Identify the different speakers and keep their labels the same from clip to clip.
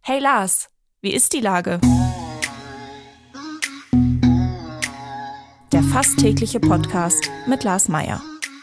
Speaker 1: Hey Lars, wie ist die Lage? Der fast tägliche Podcast mit Lars Meyer.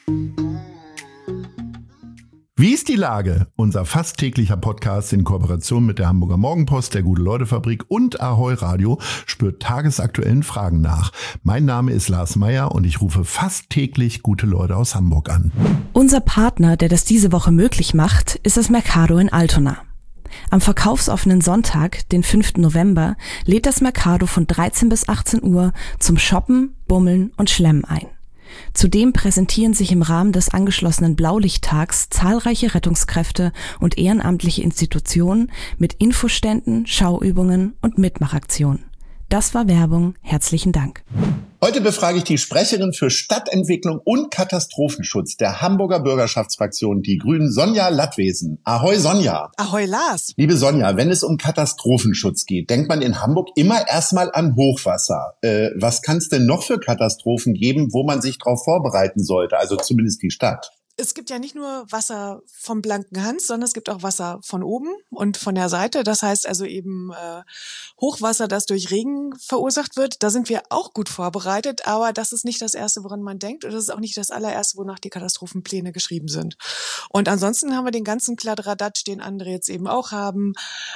Speaker 2: Wie ist die Lage? Unser fast täglicher Podcast in Kooperation mit der Hamburger Morgenpost, der Gute-Leute-Fabrik und Ahoi Radio spürt tagesaktuellen Fragen nach. Mein Name ist Lars Meyer und ich rufe fast täglich gute Leute aus Hamburg an.
Speaker 1: Unser Partner, der das diese Woche möglich macht, ist das Mercado in Altona. Am verkaufsoffenen Sonntag, den 5. November, lädt das Mercado von 13 bis 18 Uhr zum Shoppen, Bummeln und Schlemmen ein. Zudem präsentieren sich im Rahmen des angeschlossenen Blaulichttags zahlreiche Rettungskräfte und ehrenamtliche Institutionen mit Infoständen, Schauübungen und Mitmachaktionen. Das war Werbung. Herzlichen Dank.
Speaker 2: Heute befrage ich die Sprecherin für Stadtentwicklung und Katastrophenschutz der Hamburger Bürgerschaftsfraktion Die Grünen, Sonja Lattwesen. Ahoi Sonja.
Speaker 3: Ahoi Lars.
Speaker 2: Liebe Sonja, wenn es um Katastrophenschutz geht, denkt man in Hamburg immer erstmal an Hochwasser. Was kann es denn noch für Katastrophen geben, wo man sich darauf vorbereiten sollte, also zumindest die Stadt?
Speaker 3: Es gibt ja nicht nur Wasser vom blanken Hans, sondern es gibt auch Wasser von oben und von der Seite. Das heißt also eben Hochwasser, das durch Regen verursacht wird. Da sind wir auch gut vorbereitet, aber das ist nicht das Erste, woran man denkt. Und das ist auch nicht das allererste, wonach die Katastrophenpläne geschrieben sind. Und ansonsten haben wir den ganzen Kladderadatsch, den andere jetzt eben auch haben.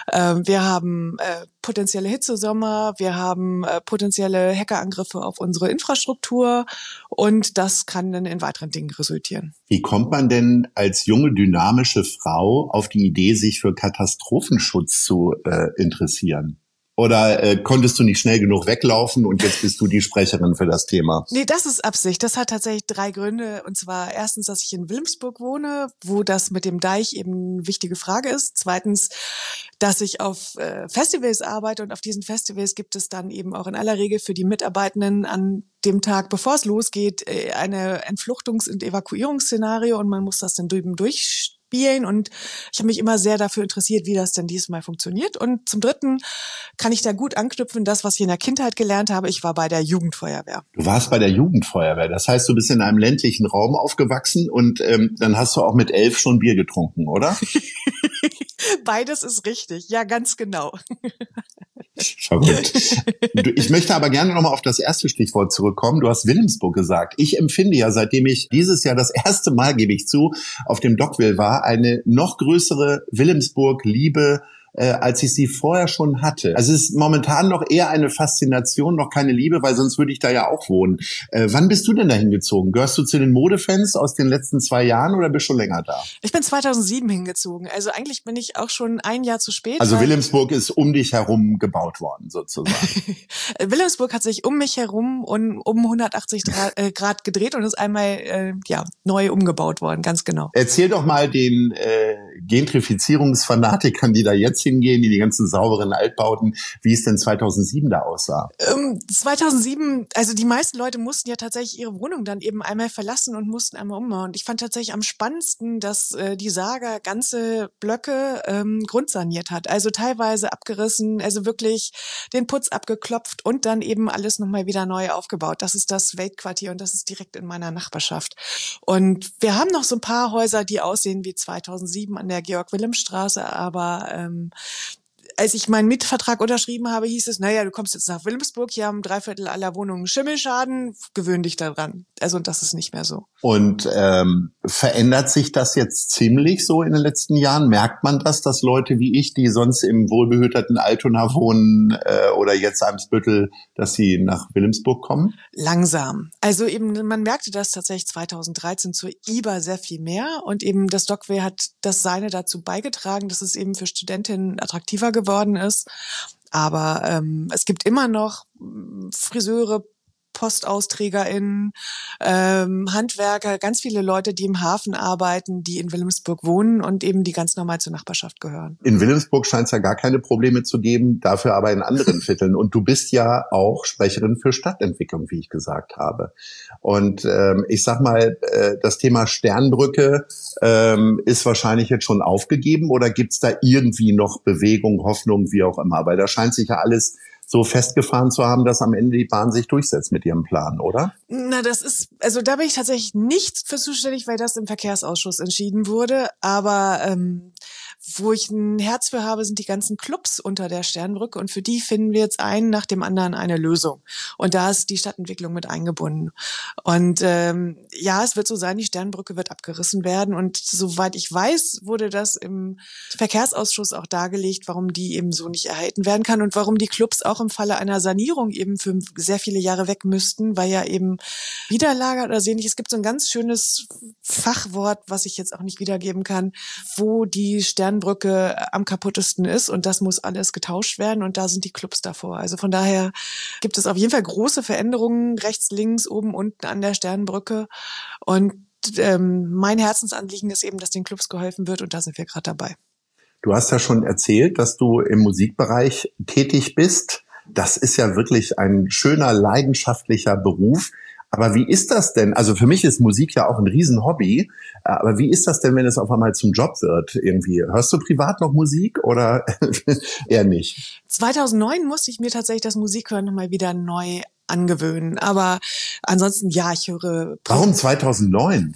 Speaker 3: Wir haben potenzielle Hitzesommer, wir haben potenzielle Hackerangriffe auf unsere Infrastruktur und das kann dann in weiteren Dingen resultieren.
Speaker 2: Wie kommt man denn als junge, dynamische Frau auf die Idee, sich für Katastrophenschutz zu interessieren? Oder konntest du nicht schnell genug weglaufen und jetzt bist du die Sprecherin für das Thema?
Speaker 3: Nee, das ist Absicht. Das hat tatsächlich 3 Gründe. Und zwar erstens, dass ich in Wilhelmsburg wohne, wo das mit dem Deich eben eine wichtige Frage ist. Zweitens, dass ich auf Festivals arbeite und auf diesen Festivals gibt es dann eben auch in aller Regel für die Mitarbeitenden an dem Tag, bevor es losgeht, eine Entfluchtungs- und Evakuierungsszenario und man muss das dann drüben durchspielen und ich habe mich immer sehr dafür interessiert, wie das denn diesmal funktioniert. Und zum Dritten kann ich da gut anknüpfen, das, was ich in der Kindheit gelernt habe. Ich war bei der Jugendfeuerwehr.
Speaker 2: Du warst bei der Jugendfeuerwehr. Das heißt, du bist in einem ländlichen Raum aufgewachsen und dann hast du auch mit 11 schon Bier getrunken, oder?
Speaker 3: Beides ist richtig. Ja, ganz genau.
Speaker 2: Verrückt. Ich möchte aber gerne nochmal auf das erste Stichwort zurückkommen. Du hast Wilhelmsburg gesagt. Ich empfinde ja, seitdem ich dieses Jahr das erste Mal, gebe ich zu, auf dem Dockville war, eine noch größere Wilhelmsburg-Liebe, als ich sie vorher schon hatte. Also es ist momentan noch eher eine Faszination, noch keine Liebe, weil sonst würde ich da ja auch wohnen. Wann bist du denn da hingezogen? Gehörst du zu den Modefans aus den letzten 2 Jahren oder bist du schon länger da?
Speaker 3: Ich bin 2007 hingezogen. Also eigentlich bin ich auch schon ein Jahr zu spät.
Speaker 2: Also Wilhelmsburg ist um dich herum gebaut worden, sozusagen.
Speaker 3: Wilhelmsburg hat sich um mich herum und um 180 Grad gedreht und ist einmal neu umgebaut worden, ganz genau.
Speaker 2: Erzähl doch mal den Gentrifizierungsfanatikern, die da jetzt hingehen, die ganzen sauberen Altbauten, wie es denn 2007 da aussah.
Speaker 3: 2007, also die meisten Leute mussten ja tatsächlich ihre Wohnung dann eben einmal verlassen und mussten einmal umbauen. Und ich fand tatsächlich am spannendsten, dass die Saga ganze Blöcke grundsaniert hat. Also teilweise abgerissen, also wirklich den Putz abgeklopft und dann eben alles nochmal wieder neu aufgebaut. Das ist das Weltquartier und das ist direkt in meiner Nachbarschaft. Und wir haben noch so ein paar Häuser, die aussehen wie 2007 an der Georg-Wilhelm-Straße, aber als ich meinen Mietvertrag unterschrieben habe, hieß es, naja, du kommst jetzt nach Wilhelmsburg, hier haben 3/4 aller Wohnungen Schimmelschaden, gewöhn dich daran. Also das ist nicht mehr so.
Speaker 2: Und verändert sich das jetzt ziemlich so in den letzten Jahren? Merkt man das, dass Leute wie ich, die sonst im wohlbehüteten Altona wohnen oder jetzt Eimsbüttel, dass sie nach Wilhelmsburg kommen?
Speaker 3: Langsam. Also eben, man merkte das tatsächlich 2013 zur IBA sehr viel mehr und eben das Dockville hat das Seine dazu beigetragen, dass es eben für Studentinnen attraktiver geworden ist. Aber es gibt immer noch Friseure, PostausträgerInnen, Handwerker, ganz viele Leute, die im Hafen arbeiten, die in Wilhelmsburg wohnen und eben die ganz normal zur Nachbarschaft gehören.
Speaker 2: In Wilhelmsburg scheint es ja gar keine Probleme zu geben, dafür aber in anderen Vierteln. Und du bist ja auch Sprecherin für Stadtentwicklung, wie ich gesagt habe. Und ich sag mal, das Thema Sternbrücke ist wahrscheinlich jetzt schon aufgegeben oder gibt's da irgendwie noch Bewegung, Hoffnung, wie auch immer? Weil da scheint sich ja alles so festgefahren zu haben, dass am Ende die Bahn sich durchsetzt mit ihrem Plan, oder?
Speaker 3: Na, das ist, also da bin ich tatsächlich nicht für zuständig, weil das im Verkehrsausschuss entschieden wurde. Aber wo ich ein Herz für habe, sind die ganzen Clubs unter der Sternbrücke und für die finden wir jetzt einen nach dem anderen eine Lösung. Und da ist die Stadtentwicklung mit eingebunden. Und ja, es wird so sein, die Sternbrücke wird abgerissen werden und soweit ich weiß, wurde das im Verkehrsausschuss auch dargelegt, warum die eben so nicht erhalten werden kann und warum die Clubs auch im Falle einer Sanierung eben für sehr viele Jahre weg müssten, weil ja eben Widerlager oder so ähnlich. Es gibt so ein ganz schönes Fachwort, was ich jetzt auch nicht wiedergeben kann, wo die Sternbrücke am kaputtesten ist und das muss alles getauscht werden und da sind die Clubs davor. Also von daher gibt es auf jeden Fall große Veränderungen rechts, links, oben, unten an der Sternbrücke und mein Herzensanliegen ist eben, dass den Clubs geholfen wird und da sind wir gerade dabei.
Speaker 2: Du hast ja schon erzählt, dass du im Musikbereich tätig bist. Das ist ja wirklich ein schöner, leidenschaftlicher Beruf. Aber wie ist das denn? Also für mich ist Musik ja auch ein Riesenhobby. Aber wie ist das denn, wenn es auf einmal zum Job wird irgendwie? Hörst du privat noch Musik oder eher nicht?
Speaker 3: 2009 musste ich mir tatsächlich das Musikhören nochmal wieder neu angewöhnen. Aber ansonsten, ja, ich höre...
Speaker 2: Warum 2009?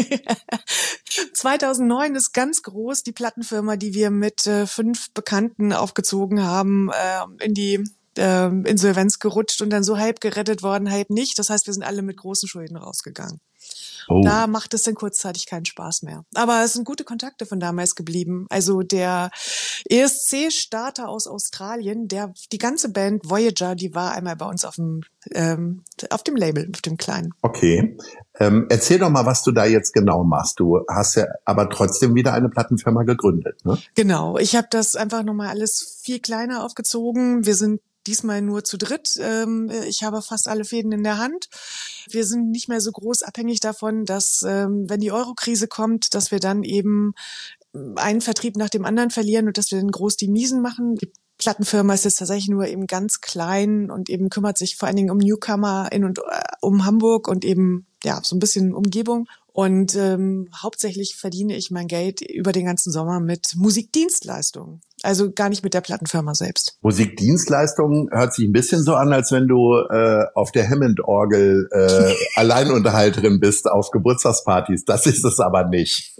Speaker 3: 2009 ist ganz groß die Plattenfirma, die wir mit 5 Bekannten aufgezogen haben, in die Insolvenz gerutscht und dann so halb gerettet worden, halb nicht. Das heißt, wir sind alle mit großen Schulden rausgegangen. Oh. Da macht es dann kurzzeitig keinen Spaß mehr. Aber es sind gute Kontakte von damals geblieben. Also der ESC-Starter aus Australien, die ganze Band Voyager, die war einmal bei uns auf dem Label, auf dem kleinen.
Speaker 2: Okay. Erzähl doch mal, was du da jetzt genau machst. Du hast ja aber trotzdem wieder eine Plattenfirma gegründet, ne?
Speaker 3: Genau. Ich habe das einfach nochmal alles viel kleiner aufgezogen. Wir sind diesmal nur zu dritt. Ich habe fast alle Fäden in der Hand. Wir sind nicht mehr so groß abhängig davon, dass, wenn die Euro-Krise kommt, dass wir dann eben einen Vertrieb nach dem anderen verlieren und dass wir dann groß die Miesen machen. Die Plattenfirma ist jetzt tatsächlich nur eben ganz klein und eben kümmert sich vor allen Dingen um Newcomer in und um Hamburg und eben ja so ein bisschen Umgebung. Und hauptsächlich verdiene ich mein Geld über den ganzen Sommer mit Musikdienstleistungen. Also gar nicht mit der Plattenfirma selbst.
Speaker 2: Musikdienstleistungen hört sich ein bisschen so an, als wenn du auf der Hammond-Orgel Alleinunterhalterin bist auf Geburtstagspartys. Das ist es aber nicht.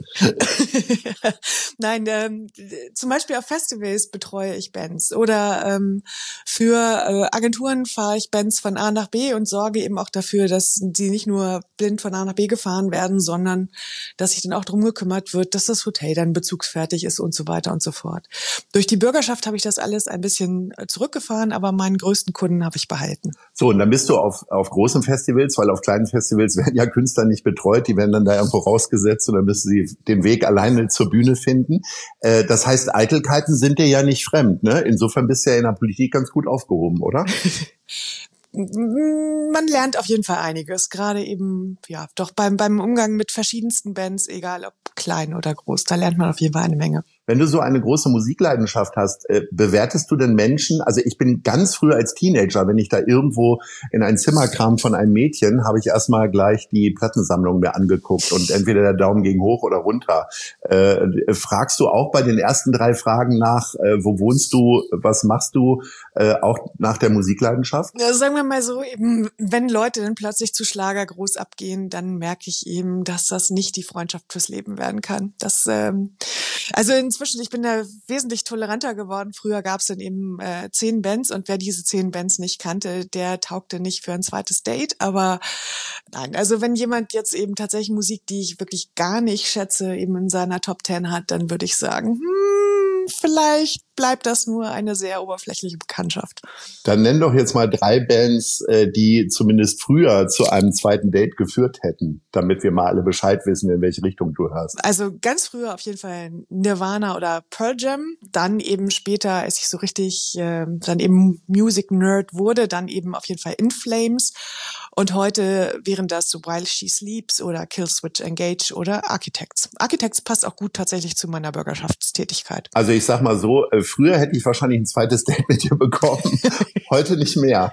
Speaker 3: Nein, zum Beispiel auf Festivals betreue ich Bands oder für Agenturen fahre ich Bands von A nach B und sorge eben auch dafür, dass sie nicht nur blind von A nach B gefahren werden, sondern dass sich dann auch drum gekümmert wird, dass das Hotel dann bezugsfertig ist und so weiter und so fort. Durch die Bürgerschaft habe ich das alles ein bisschen zurückgefahren, aber meinen größten Kunden habe ich behalten.
Speaker 2: So, und dann bist du auf großen Festivals, weil auf kleinen Festivals werden ja Künstler nicht betreut, die werden dann da irgendwo rausgesetzt und dann müssen sie den Weg alleine zur Bühne finden. Das heißt, Eitelkeiten sind dir ja nicht fremd, ne? Insofern bist du ja in der Politik ganz gut aufgehoben, oder?
Speaker 3: Man lernt auf jeden Fall einiges, gerade eben, ja, doch beim Umgang mit verschiedensten Bands, egal ob klein oder groß, da lernt man auf jeden Fall eine Menge.
Speaker 2: Wenn du so eine große Musikleidenschaft hast, bewertest du denn Menschen, also ich bin ganz früh als Teenager, wenn ich da irgendwo in ein Zimmer kam von einem Mädchen, habe ich erstmal gleich die Plattensammlung mir angeguckt und entweder der Daumen ging hoch oder runter. Fragst du auch bei den ersten 3 Fragen nach, wo wohnst du, was machst du, auch nach der Musikleidenschaft?
Speaker 3: Ja, sagen wir mal so, eben, wenn Leute dann plötzlich zu Schlager groß abgehen, dann merke ich eben, dass das nicht die Freundschaft fürs Leben werden kann. Das, also inzwischen, ich bin da wesentlich toleranter geworden. Früher gab es dann eben 10 Bands und wer diese 10 Bands nicht kannte, der taugte nicht für ein zweites Date. Aber nein, also wenn jemand jetzt eben tatsächlich Musik, die ich wirklich gar nicht schätze, eben in seiner Top 10 hat, dann würde ich sagen, vielleicht bleibt das nur eine sehr oberflächliche Bekanntschaft.
Speaker 2: Dann nenn doch jetzt mal 3 Bands, die zumindest früher zu einem zweiten Date geführt hätten, damit wir mal alle Bescheid wissen, in welche Richtung du hörst.
Speaker 3: Also ganz früher auf jeden Fall Nirvana oder Pearl Jam. Dann eben später, als ich so richtig dann eben Music Nerd wurde, dann eben auf jeden Fall In Flames. Und heute wären das so While She Sleeps oder Killswitch Engage oder Architects. Architects passt auch gut tatsächlich zu meiner Bürgerschaftstätigkeit.
Speaker 2: Also ich sag mal so, früher hätte ich wahrscheinlich ein zweites Date mit dir bekommen. Heute nicht mehr.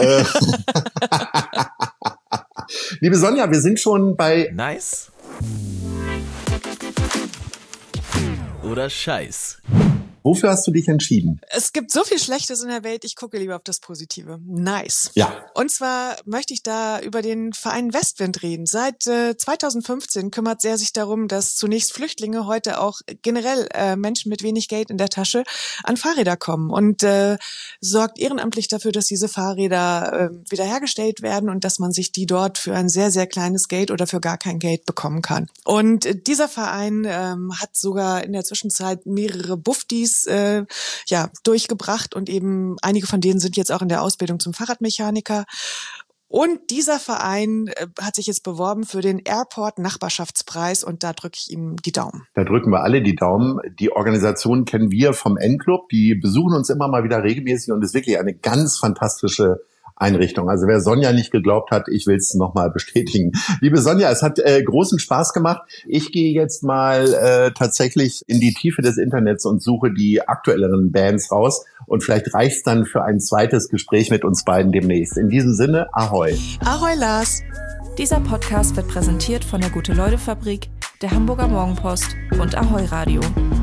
Speaker 2: Liebe Sonja, wir sind schon bei...
Speaker 4: Nice oder Scheiß.
Speaker 2: Wofür hast du dich entschieden?
Speaker 3: Es gibt so viel Schlechtes in der Welt, ich gucke lieber auf das Positive. Nice.
Speaker 2: Ja.
Speaker 3: Und zwar möchte ich da über den Verein Westwind reden. Seit 2015 kümmert er sich darum, dass zunächst Flüchtlinge, heute auch generell Menschen mit wenig Geld in der Tasche an Fahrräder kommen und sorgt ehrenamtlich dafür, dass diese Fahrräder wiederhergestellt werden und dass man sich die dort für ein sehr, sehr kleines Geld oder für gar kein Geld bekommen kann. Und dieser Verein hat sogar in der Zwischenzeit mehrere Buftis durchgebracht und eben einige von denen sind jetzt auch in der Ausbildung zum Fahrradmechaniker. Und dieser Verein hat sich jetzt beworben für den Airport-Nachbarschaftspreis und da drücke ich ihm die Daumen.
Speaker 2: Da drücken wir alle die Daumen. Die Organisation kennen wir vom N-Club, die besuchen uns immer mal wieder regelmäßig und ist wirklich eine ganz fantastische Einrichtung. Also wer Sonja nicht geglaubt hat, ich will es nochmal bestätigen. Liebe Sonja, es hat großen Spaß gemacht. Ich gehe jetzt mal tatsächlich in die Tiefe des Internets und suche die aktuelleren Bands raus. Und vielleicht reicht es dann für ein zweites Gespräch mit uns beiden demnächst. In diesem Sinne, Ahoi.
Speaker 3: Ahoi, Lars.
Speaker 1: Dieser Podcast wird präsentiert von der Gute-Leute-Fabrik, der Hamburger Morgenpost und Ahoi Radio.